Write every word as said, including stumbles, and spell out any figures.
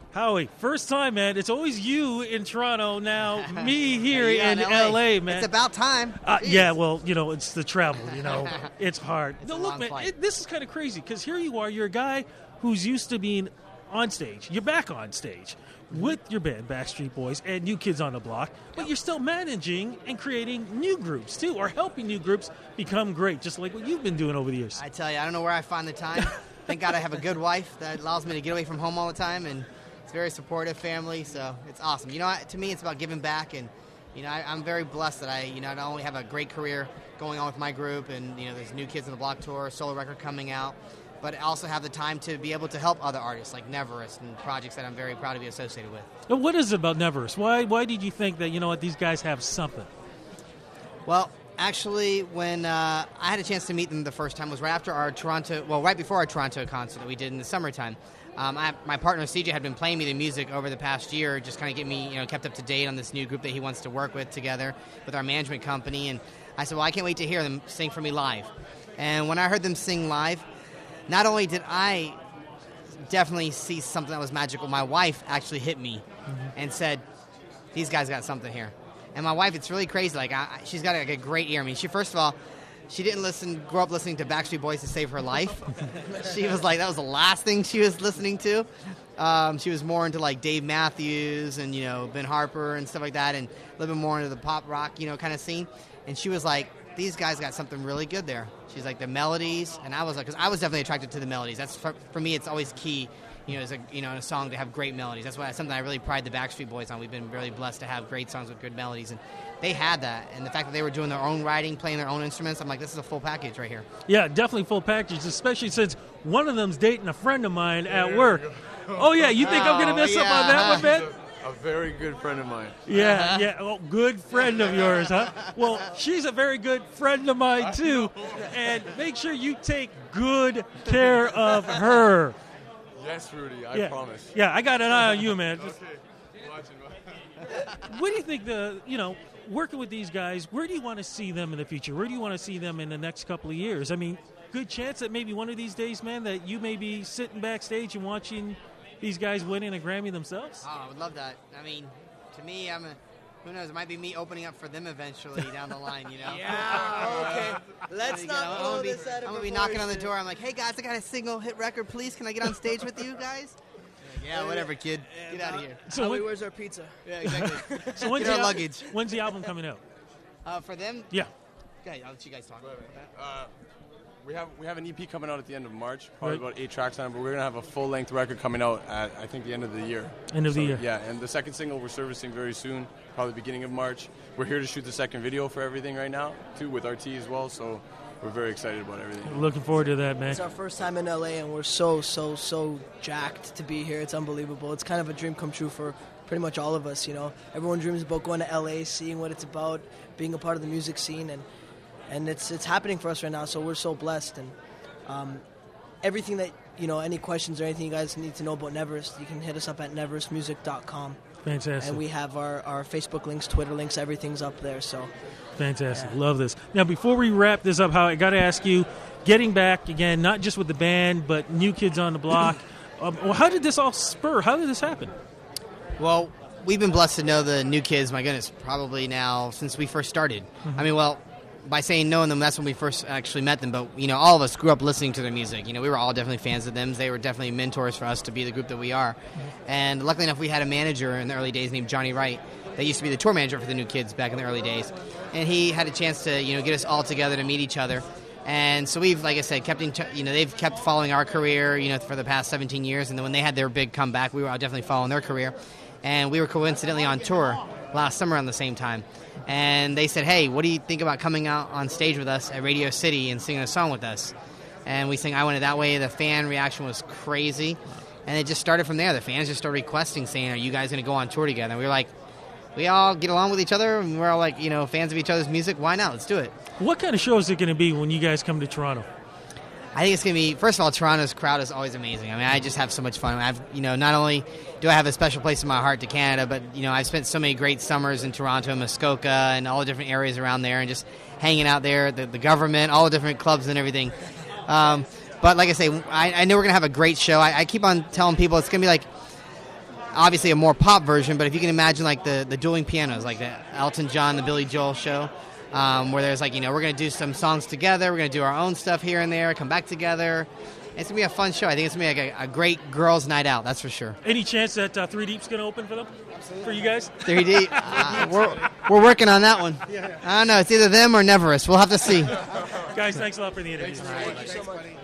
Howie, first time, man. It's always you in Toronto now, me here yeah, in in L A, man. It's about time. Uh, yeah, well, you know, it's the travel, you know. It's hard. It's no, a look, long man, flight. it, this is kind of crazy because here you are. You're a guy who's used to being on stage. You're back on stage with your band, Backstreet Boys, and New Kids on the Block, but you're still managing and creating new groups, too, or helping new groups become great, just like what you've been doing over the years. I tell you, I don't know where I find the time. Thank God I have a good wife that allows me to get away from home all the time, and it's very supportive family, so it's awesome. You know, I- to me, it's about giving back, and you know, I, I'm very blessed that I, you know, not only have a great career going on with my group, and you know, there's New Kids on the Block tour, solo record coming out, but I also have the time to be able to help other artists like Neverest and projects that I'm very proud to be associated with. Now, what is it about Neverest? Why, why did you think that, you know what, these guys have something? Well, actually, when uh, I had a chance to meet them the first time was right after our Toronto, well, right before our Toronto concert that we did in the summertime. Um, I, my partner C J had been playing me the music over the past year, just kind of get me, you know, kept up to date on this new group that he wants to work with together with our management company. And I said, well, I can't wait to hear them sing for me live. And when I heard them sing live, not only did I definitely see something that was magical, my wife actually hit me mm-hmm. and said, these guys got something here. And my wife, it's really crazy. Like, I, she's got like, a great ear. I mean, she first of all, she didn't listen, grow up listening to Backstreet Boys to save her life. She was like, that was the last thing she was listening to. Um, she was more into like Dave Matthews and, you know, Ben Harper and stuff like that, and a little bit more into the pop rock, you know, kind of scene. And she was like, these guys got something really good there. She's like, the melodies. And I was like, because I was definitely attracted to the melodies. That's for, for me, it's always key, you know, as a, you know, in a song to have great melodies. That's why something I really pride the Backstreet Boys on. We've been really blessed to have great songs with good melodies. And they had that, and the fact that they were doing their own writing, playing their own instruments, I'm like, this is a full package right here. Yeah, definitely full package, especially since one of them's dating a friend of mine at work. Oh, yeah, you think oh, I'm going to mess yeah. up on that one, man? A very good friend of mine. Yeah, uh-huh. yeah, oh, good friend of yours, huh? Well, she's a very good friend of mine, too, and make sure you take good care of her. Yes, Rudy, I yeah. promise. Yeah, I got an eye on you, man. Okay, watching. What do you think the, you know, working with these guys, where do you want to see them in the future? Where do you want to see them in the next couple of years? I mean, good chance that maybe one of these days, man, that you may be sitting backstage and watching these guys winning a Grammy themselves? Oh, I would love that. I mean, to me, I'm a, who knows, it might be me opening up for them eventually down the line, you know? Yeah, okay. Let's You not know, I'm blow gonna be, this out of I'm gonna be knocking on the proportion. door. I'm like, hey, guys, I got a single hit record. Please, can I get on stage with you guys? Yeah, whatever, kid. Get out of here. So Howie, when- where's our pizza? Yeah, exactly. So when's Get the, our al- luggage. when's the album coming out? Uh, for them, Yeah. okay, I'll let you guys talk about that. Uh, we have we have an E P coming out at the end of March, probably Right. about eight tracks on it, but we're gonna have a full length record coming out at I think the end of the year. End of the So, year. Yeah, and the second single we're servicing very soon, probably beginning of March. We're here to shoot the second video for everything right now, too, with R T as well. So we're very excited about everything. Looking forward to that, man. It's our first time in L A, and we're so, so, so jacked to be here. It's unbelievable. It's kind of a dream come true for pretty much all of us, you know. Everyone dreams about going to L A, seeing what it's about, being a part of the music scene, and and it's it's happening for us right now, so we're so blessed. And um, everything that, you know, any questions or anything you guys need to know about Neverest, you can hit us up at neverest music dot com. Fantastic. And we have our, our Facebook links, Twitter links, everything's up there, so... Fantastic. Yeah. Love this. Now, before we wrap this up, how I got to ask you, getting back again, not just with the band, but New Kids on the Block. um, well, how did this all spur? How did this happen? Well, we've been blessed to know the New Kids, my goodness, probably now since we first started. Mm-hmm. I mean, well, by saying knowing them, that's when we first actually met them. But, you know, all of us grew up listening to their music. You know, we were all definitely fans of them. They were definitely mentors for us to be the group that we are. And luckily enough, we had a manager in the early days named Johnny Wright that used to be the tour manager for the New Kids back in the early days. And he had a chance to, you know, get us all together to meet each other. And so we've, like I said, kept in, t- you know, they've kept following our career, you know, for the past seventeen years. And then when they had their big comeback, we were definitely following their career. And we were coincidentally on tour last summer around the same time. And they said, hey, what do you think about coming out on stage with us at Radio City and singing a song with us? And we sang I Want It That Way. The fan reaction was crazy. And it just started from there. The fans just started requesting, saying, are you guys going to go on tour together? And we were like, we all get along with each other, and we're all like, you know, fans of each other's music. Why not? Let's do it. What kind of show is it going to be when you guys come to Toronto? I think it's going to be, first of all, Toronto's crowd is always amazing. I mean, I just have so much fun. I've, you know, not only do I have a special place in my heart to Canada, but, you know, I've spent so many great summers in Toronto, Muskoka, and all the different areas around there, and just hanging out there, the, the government, all the different clubs and everything. Um, but like I say, I, I know we're going to have a great show. I, I keep on telling people it's going to be like, obviously a more pop version, but if you can imagine like the, the dueling pianos, like the Elton John, the Billy Joel show, um, where there's like, you know, we're going to do some songs together, we're going to do our own stuff here and there, come back together. It's going to be a fun show. I think it's going to be like a, a great girls' night out, that's for sure. Any chance that uh, three Deep's going to open for them? Absolutely. For you guys? three D? Uh, we're, we're working on that one. I don't know. It's either them or Neverest. We'll have to see. Guys, thanks a lot for the interview. Thanks, Thank you so much.